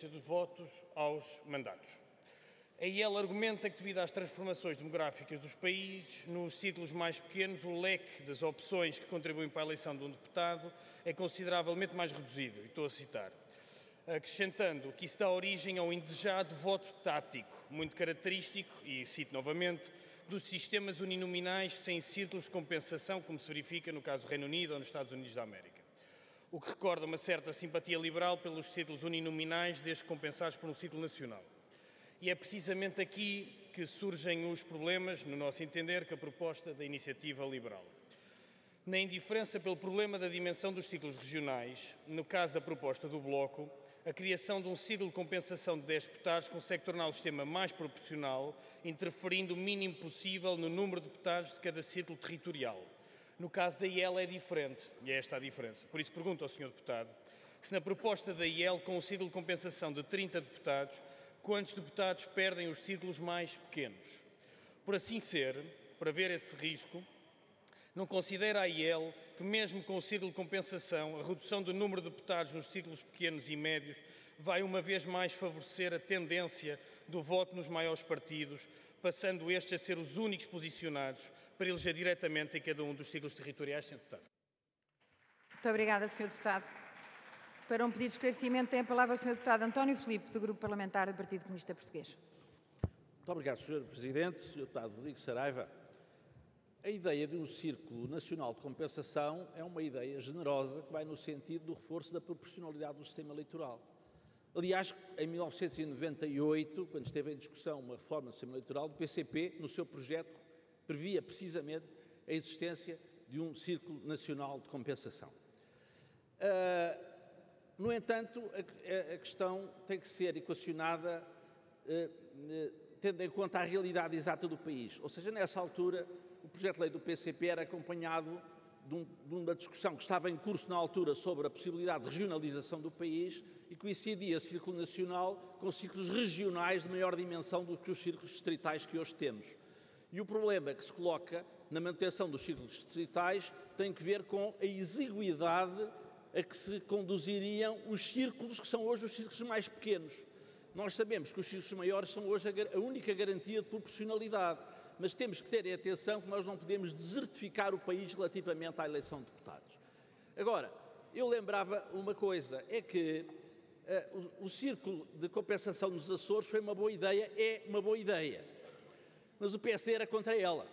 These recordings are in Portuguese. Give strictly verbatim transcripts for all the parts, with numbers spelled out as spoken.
correspondência dos votos aos mandatos. A I E L argumenta que, devido às transformações demográficas dos países, nos ciclos mais pequenos, o leque das opções que contribuem para a eleição de um deputado é consideravelmente mais reduzido. E estou a citar. Acrescentando que isso dá origem a um indesejado voto tático, muito característico, e cito novamente, dos sistemas uninominais sem ciclos de compensação, como se verifica no caso do Reino Unido ou nos Estados Unidos da América. O que recorda uma certa simpatia liberal pelos ciclos uninominais, desde compensados por um ciclo nacional. E é precisamente aqui que surgem os problemas, no nosso entender, com a proposta da iniciativa liberal. Na indiferença pelo problema da dimensão dos ciclos regionais, no caso da proposta do Bloco, a criação de um ciclo de compensação de dez deputados consegue tornar o sistema mais proporcional, interferindo o mínimo possível no número de deputados de cada ciclo territorial. No caso da I E L é diferente, e é esta a diferença. Por isso pergunto ao senhor deputado se na proposta da I E L, com o ciclo de compensação de trinta deputados, quantos deputados perdem os ciclos mais pequenos? Por assim ser, para ver esse risco, não considera a I E L que, mesmo com o ciclo de compensação, a redução do número de deputados nos ciclos pequenos e médios vai uma vez mais favorecer a tendência do voto nos maiores partidos, passando estes a ser os únicos posicionados para eleger diretamente em cada um dos ciclos territoriais, senhor Deputado. Muito obrigada, senhor Deputado. Para um pedido de esclarecimento, tem a palavra o senhor Deputado António Filipe, do Grupo Parlamentar do Partido Comunista Português. Muito obrigado, senhor Presidente. senhor Deputado Rodrigo Saraiva. A ideia de um Círculo Nacional de Compensação é uma ideia generosa que vai no sentido do reforço da proporcionalidade do sistema eleitoral. Aliás, em mil novecentos e noventa e oito, quando esteve em discussão uma reforma do sistema eleitoral, o P C P, no seu projeto, previa precisamente a existência de um Círculo Nacional de Compensação. Uh, no entanto, a, a questão tem que ser equacionada uh, uh, tendo em conta a realidade exata do país. Ou seja, nessa altura, o projeto de lei do P C P era acompanhado de, um, de uma discussão que estava em curso na altura sobre a possibilidade de regionalização do país e coincidia Círculo Nacional com círculos regionais de maior dimensão do que os círculos distritais que hoje temos. E o problema que se coloca na manutenção dos círculos distritais tem que ver com a exiguidade a que se conduziriam os círculos que são hoje os círculos mais pequenos. Nós sabemos que os círculos maiores são hoje a única garantia de proporcionalidade, mas temos que ter atenção que nós não podemos desertificar o país relativamente à eleição de deputados. Agora, eu lembrava uma coisa, é que uh, o, o círculo de compensação nos Açores foi uma boa ideia, é uma boa ideia, mas o P S D era contra ela.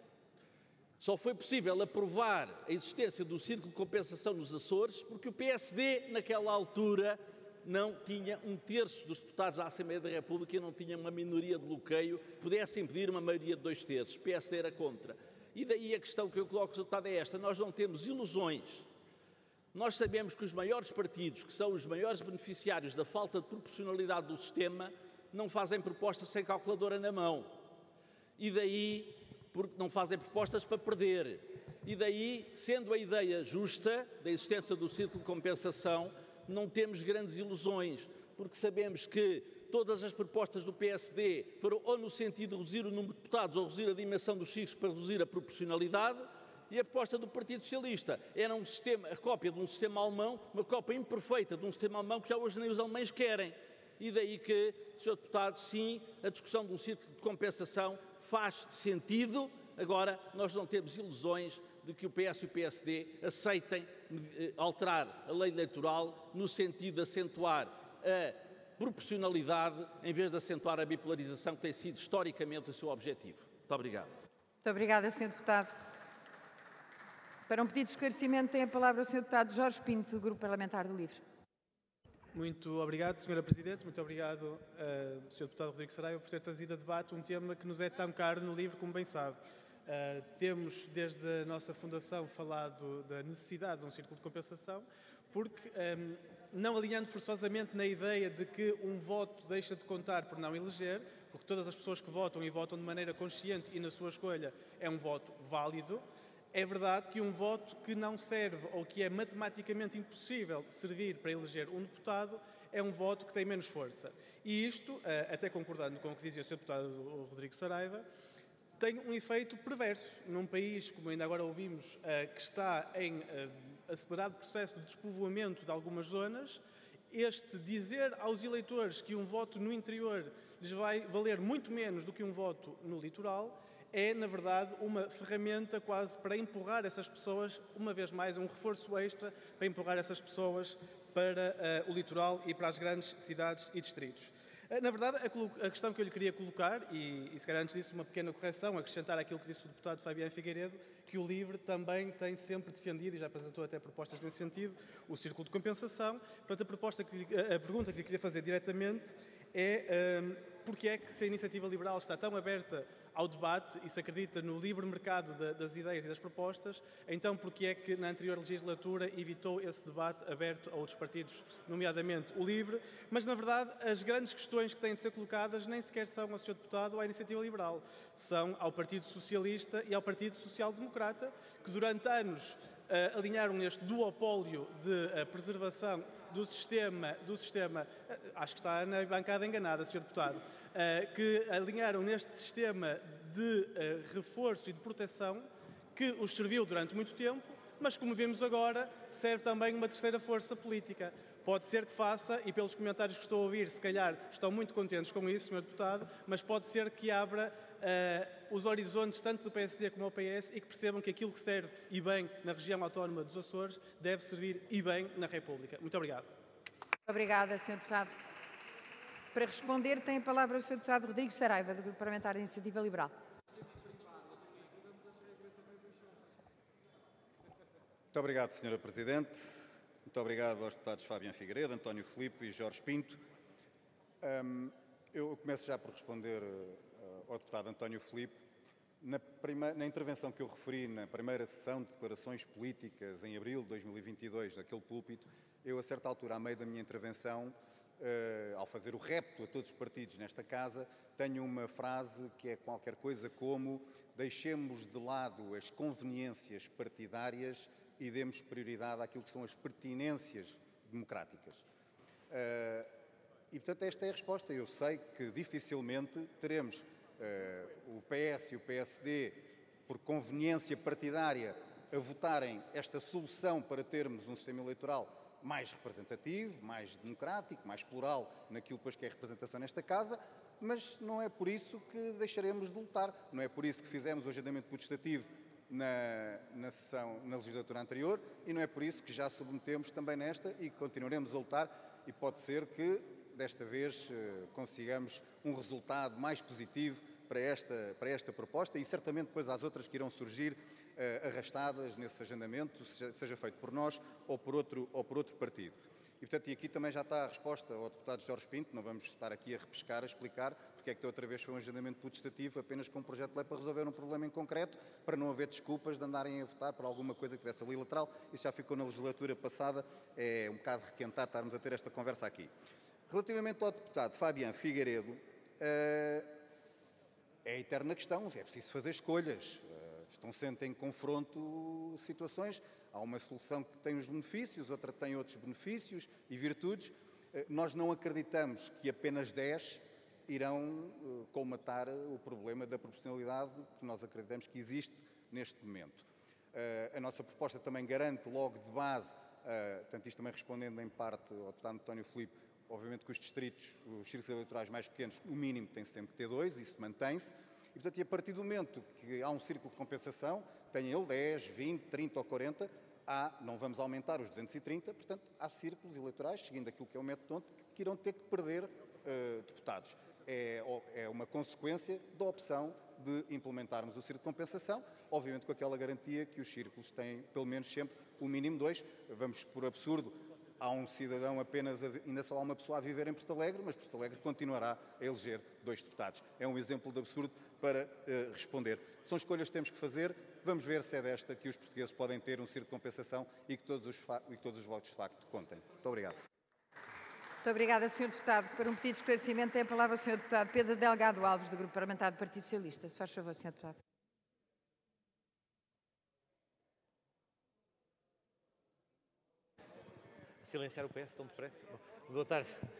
Só foi possível aprovar a existência do círculo de compensação nos Açores porque o P S D, naquela altura, não tinha um terço dos deputados à Assembleia da República e não tinha uma minoria de bloqueio que pudesse impedir uma maioria de dois terços. O P S D era contra. E daí a questão que eu coloco no deputado é esta. Nós não temos ilusões. Nós sabemos que os maiores partidos, que são os maiores beneficiários da falta de proporcionalidade do sistema, não fazem propostas sem calculadora na mão. E daí, porque não fazem propostas para perder. E daí, sendo a ideia justa da existência do círculo de compensação, não temos grandes ilusões, porque sabemos que todas as propostas do P S D foram ou no sentido de reduzir o número de deputados ou reduzir a dimensão dos círculos para reduzir a proporcionalidade, e a proposta do Partido Socialista era um sistema, a cópia de um sistema alemão, uma cópia imperfeita de um sistema alemão que já hoje nem os alemães querem. E daí que, senhor Deputado, sim, a discussão de um círculo de compensação faz sentido. Agora, nós não temos ilusões de que o P S e o P S D aceitem alterar a lei eleitoral no sentido de acentuar a proporcionalidade em vez de acentuar a bipolarização que tem sido historicamente o seu objetivo. Muito obrigado. Muito obrigada, senhor Deputado. Para um pedido de esclarecimento tem a palavra o senhor Deputado Jorge Pinto, do Grupo Parlamentar do LIVRE. Muito obrigado, senhora Presidente. Muito obrigado, uh, senhor Deputado Rodrigo Saraiva, por ter trazido a debate um tema que nos é tão caro no LIVRE, como bem sabe. Uh, temos, desde a nossa fundação, falado da necessidade de um círculo de compensação, porque, um, não alinhando forçosamente na ideia de que um voto deixa de contar por não eleger, porque todas as pessoas que votam e votam de maneira consciente e na sua escolha é um voto válido, é verdade que um voto que não serve ou que é matematicamente impossível servir para eleger um deputado é um voto que tem menos força. E isto, uh, até concordando com o que dizia o senhor Deputado Rodrigo Saraiva, tem um efeito perverso num país, como ainda agora ouvimos, que está em acelerado processo de despovoamento de algumas zonas este dizer aos eleitores que um voto no interior lhes vai valer muito menos do que um voto no litoral é, na verdade, uma ferramenta quase para empurrar essas pessoas, uma vez mais, um reforço extra para empurrar essas pessoas para uh, o litoral e para as grandes cidades e distritos. Uh, na verdade, a, a questão que eu lhe queria colocar, e, e se calhar antes disso uma pequena correção, acrescentar aquilo que disse o deputado Fabiano Figueiredo, que o LIVRE também tem sempre defendido, e já apresentou até propostas nesse sentido, o círculo de compensação. Portanto, a, proposta que, a pergunta que lhe queria fazer diretamente é um, porque é que se a iniciativa liberal está tão aberta ao debate e se acredita no livre mercado de, das ideias e das propostas, então porque é que na anterior legislatura evitou esse debate aberto a outros partidos, nomeadamente o LIVRE, mas na verdade as grandes questões que têm de ser colocadas nem sequer são ao senhor Deputado ou à Iniciativa Liberal, são ao Partido Socialista e ao Partido Social Democrata, que durante anos uh, alinharam neste duopólio de uh, preservação do sistema, do sistema, acho que está na bancada enganada, senhor Deputado, que alinharam neste sistema de reforço e de proteção que os serviu durante muito tempo, mas como vemos agora, serve também uma terceira força política. Pode ser que faça, e pelos comentários que estou a ouvir, se calhar estão muito contentes com isso, senhor Deputado, mas pode ser que abra uh, os horizontes tanto do P S D como do P S e que percebam que aquilo que serve e bem na região autónoma dos Açores deve servir e bem na República. Muito obrigado. Obrigada, senhor Deputado. Para responder, tem a palavra o senhor Deputado Rodrigo Saraiva, do Grupo Parlamentar da Iniciativa Liberal. Muito obrigado, senhora Presidente. Muito obrigado aos deputados Fabiano Figueiredo, António Filipe e Jorge Pinto. Um, eu começo já por responder uh, ao deputado António Filipe. Na, prima, na intervenção que eu referi na primeira sessão de declarações políticas em abril de dois mil e vinte e dois, naquele púlpito, eu a certa altura, a meio da minha intervenção, uh, ao fazer o repto a todos os partidos nesta casa, tenho uma frase que é qualquer coisa como: deixemos de lado as conveniências partidárias e demos prioridade àquilo que são as pertinências democráticas. Uh, e, portanto, esta é a resposta. Eu sei que dificilmente teremos uh, o P S e o P S D, por conveniência partidária, a votarem esta solução para termos um sistema eleitoral mais representativo, mais democrático, mais plural naquilo depois que é a representação nesta casa, mas não é por isso que deixaremos de lutar. Não é por isso que fizemos o agendamento putestativo Na, na, sessão, na legislatura anterior, e não é por isso que já submetemos também nesta e continuaremos a lutar, e pode ser que desta vez eh, consigamos um resultado mais positivo para esta, para esta proposta, e certamente depois às outras que irão surgir eh, arrastadas nesse agendamento, seja, seja feito por nós ou por outro, ou por outro partido. E, portanto, e aqui também já está a resposta ao deputado Jorge Pinto, não vamos estar aqui a repescar, a explicar porque é que da outra vez foi um agendamento putestativo apenas com um projeto de lei para resolver um problema em concreto, para não haver desculpas de andarem a votar por alguma coisa que tivesse ali lateral. Isso já ficou na legislatura passada, é um bocado requentado estarmos a ter esta conversa aqui. Relativamente ao deputado Fabiano Figueiredo, é a eterna questão, é preciso fazer escolhas. Estão sempre em confronto situações. Há uma solução que tem os benefícios, outra tem outros benefícios e virtudes. Nós não acreditamos que apenas dez irão colmatar o problema da proporcionalidade que nós acreditamos que existe neste momento. A nossa proposta também garante logo de base, portanto isto também respondendo em parte ao deputado António Filipe, obviamente que os distritos, os círculos eleitorais mais pequenos, o mínimo tem sempre que ter dois, isso mantém-se. E, portanto, e a partir do momento que há um círculo de compensação, tenha ele dez, vinte, trinta ou quarenta, há, não vamos aumentar os duzentos e trinta, portanto, há círculos eleitorais, seguindo aquilo que é o método, que irão ter que perder uh, deputados. É, é uma consequência da opção de implementarmos o círculo de compensação, obviamente com aquela garantia que os círculos têm, pelo menos sempre, o mínimo dois. Vamos, por absurdo, há um cidadão apenas, a, ainda só há uma pessoa a viver em Porto Alegre, mas Porto Alegre continuará a eleger dois deputados. É um exemplo de absurdo para uh, responder. São escolhas que temos que fazer. Vamos ver se é desta que os portugueses podem ter um círculo de compensação e que todos os, e que todos os votos de facto contem. Muito obrigado. Muito obrigada, senhor Deputado. Para um pedido de esclarecimento, tem a palavra o senhor Deputado Pedro Delgado Alves, do Grupo Parlamentar do Partido Socialista. Se faz favor, senhor Deputado. Silenciar o P S, tão depressa. Boa tarde.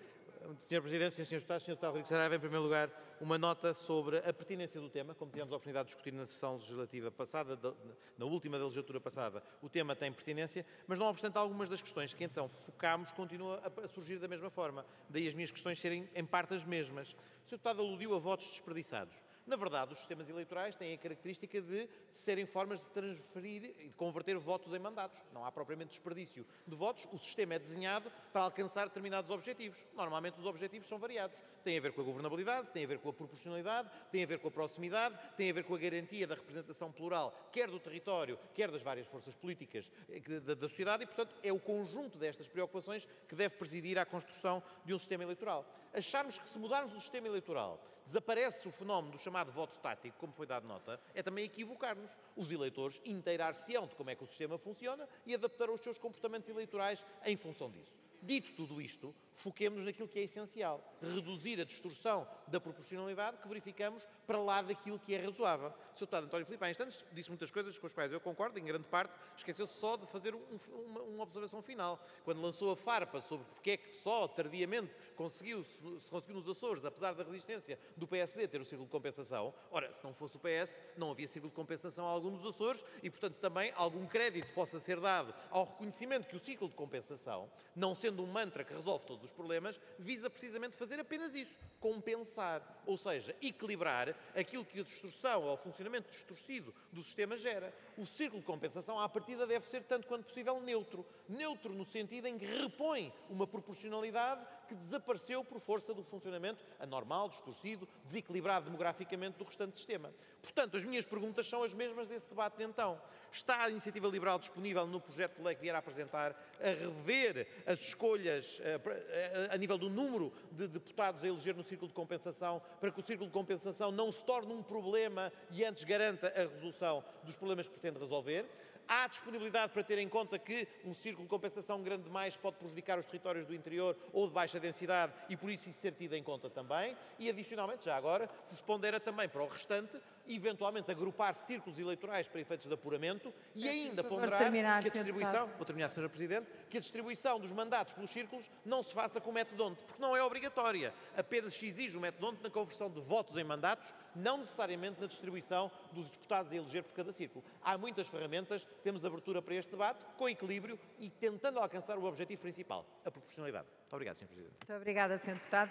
senhor Presidente, senhores Deputados, senhor Deputado Rodrigues Saraiva, em primeiro lugar, uma nota sobre a pertinência do tema. Como tivemos a oportunidade de discutir na sessão legislativa passada, na última da legislatura passada, o tema tem pertinência, mas não obstante algumas das questões que então focámos continuam a surgir da mesma forma. Daí as minhas questões serem em parte as mesmas. O senhor Deputado aludiu a votos desperdiçados. Na verdade, os sistemas eleitorais têm a característica de serem formas de transferir e de converter votos em mandatos. Não há propriamente desperdício de votos. O sistema é desenhado para alcançar determinados objetivos. Normalmente os objetivos são variados. Tem a ver com a governabilidade, tem a ver com a proporcionalidade, tem a ver com a proximidade, tem a ver com a garantia da representação plural, quer do território, quer das várias forças políticas da, da sociedade e, portanto, é o conjunto destas preocupações que deve presidir à construção de um sistema eleitoral. Acharmos que se mudarmos o sistema eleitoral desaparece o fenómeno do chamado voto tático, como foi dado nota, é também equivocar-nos. Os eleitores inteirar-se-ão de como é que o sistema funciona e adaptarão os seus comportamentos eleitorais em função disso. Dito tudo isto, foquemos-nos naquilo que é essencial, reduzir a distorção da proporcionalidade que verificamos para lá daquilo que é razoável. O senhor Deputado António Filipe, há instantes, disse muitas coisas com as quais eu concordo, em grande parte, esqueceu-se só de fazer um, uma, uma observação final. Quando lançou a farpa sobre porque é que só tardiamente conseguiu, se conseguiu nos Açores, apesar da resistência do P S D, ter o círculo de compensação, ora, se não fosse o P S, não havia círculo de compensação algum nos Açores e, portanto, também algum crédito possa ser dado ao reconhecimento que o ciclo de compensação, não sendo um mantra que resolve todos os problemas, visa precisamente fazer apenas isso, compensar, ou seja, equilibrar aquilo que a distorção ou o funcionamento distorcido do sistema gera. O círculo de compensação, à partida, deve ser tanto quanto possível neutro. Neutro no sentido em que repõe uma proporcionalidade que desapareceu por força do funcionamento anormal, distorcido, desequilibrado demograficamente do restante sistema. Portanto, as minhas perguntas são as mesmas desse debate de então. Está a Iniciativa Liberal disponível no projeto de lei que vier a apresentar a rever as escolhas a, a, a nível do número de deputados a eleger no círculo de compensação para que o círculo de compensação não se torne um problema e antes garanta a resolução dos problemas que pretende resolver? Há disponibilidade para ter em conta que um círculo de compensação grande demais pode prejudicar os territórios do interior ou de baixa densidade e por isso isso ser tido em conta também. E adicionalmente, já agora, se se pondera também para o restante, eventualmente agrupar círculos eleitorais para efeitos de apuramento e ainda ponderar terminar, que a distribuição, vou terminar, senhora Presidente, que a distribuição dos mandatos pelos círculos não se faça com o metodonte, porque não é obrigatória. Apenas se exige o metodonte na conversão de votos em mandatos, não necessariamente na distribuição dos deputados a eleger por cada círculo. Há muitas ferramentas, temos abertura para este debate, com equilíbrio e tentando alcançar o objetivo principal, a proporcionalidade. Muito obrigado, senhor Presidente. Muito obrigada, senhor Deputado.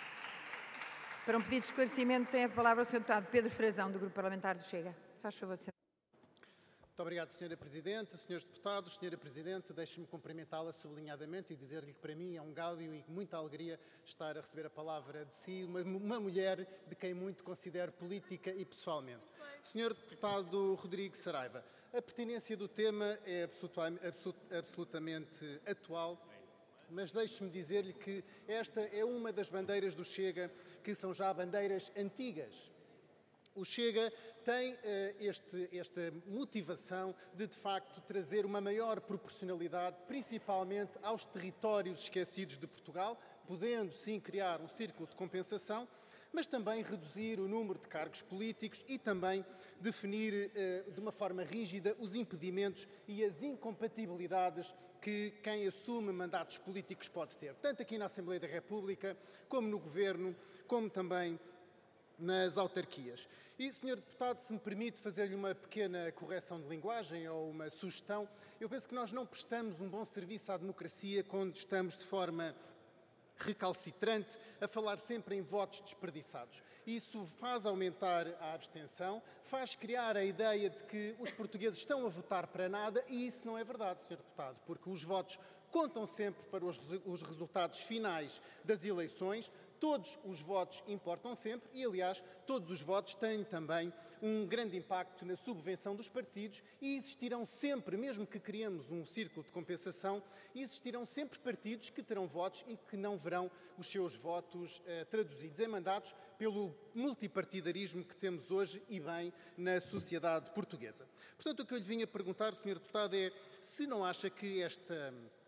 Para um pedido de esclarecimento, tem a palavra o senhor Deputado Pedro Frazão, do Grupo Parlamentar do Chega. Faz favor, senhor. Muito obrigado, senhora Presidente. Senhores Deputados, senhora Presidente, deixe-me cumprimentá-la sublinhadamente e dizer-lhe que para mim é um gáudio e muita alegria estar a receber a palavra de si, uma, uma mulher de quem muito considero política e pessoalmente. senhor Deputado Rodrigues Saraiva, a pertinência do tema é absolutamente atual, mas deixe-me dizer-lhe que esta é uma das bandeiras do Chega que são já bandeiras antigas. O Chega tem uh, este, esta motivação de, de facto, trazer uma maior proporcionalidade, principalmente aos territórios esquecidos de Portugal, podendo, sim, criar um círculo de compensação, mas também reduzir o número de cargos políticos e também definir uh, de uma forma rígida os impedimentos e as incompatibilidades que quem assume mandatos políticos pode ter, tanto aqui na Assembleia da República, como no Governo, como também nas autarquias. E, senhor Deputado, se me permite fazer-lhe uma pequena correção de linguagem ou uma sugestão, eu penso que nós não prestamos um bom serviço à democracia quando estamos de forma recalcitrante a falar sempre em votos desperdiçados. Isso faz aumentar a abstenção, faz criar a ideia de que os portugueses estão a votar para nada e isso não é verdade, senhor Deputado, porque os votos contam sempre para os, os resultados finais das eleições. Todos os votos importam sempre e, aliás, todos os votos têm também um grande impacto na subvenção dos partidos e existirão sempre, mesmo que criemos um círculo de compensação, existirão sempre partidos que terão votos e que não verão os seus votos eh, traduzidos em mandatos pelo multipartidarismo que temos hoje e bem na sociedade portuguesa. Portanto, o que eu lhe vinha perguntar, senhor Deputado, é se não acha que esta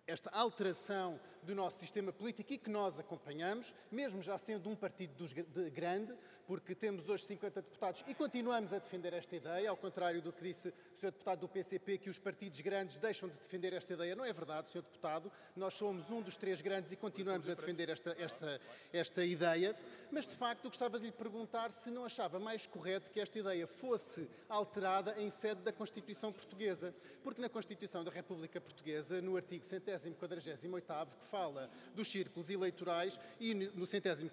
esta alteração do nosso sistema político e que nós acompanhamos, mesmo já sendo um partido dos, de grande, porque temos hoje cinquenta deputados e continuamos a defender esta ideia, ao contrário do que disse o senhor deputado do P C P, que os partidos grandes deixam de defender esta ideia. Não é verdade, senhor deputado, nós somos um dos três grandes e continuamos a defender esta, esta, esta ideia, mas de facto eu gostava de lhe perguntar se não achava mais correto que esta ideia fosse alterada em sede da Constituição Portuguesa, porque na Constituição da República Portuguesa, no artigo centésimo quadragésimo oitavo, que fala dos círculos eleitorais, e no centésimo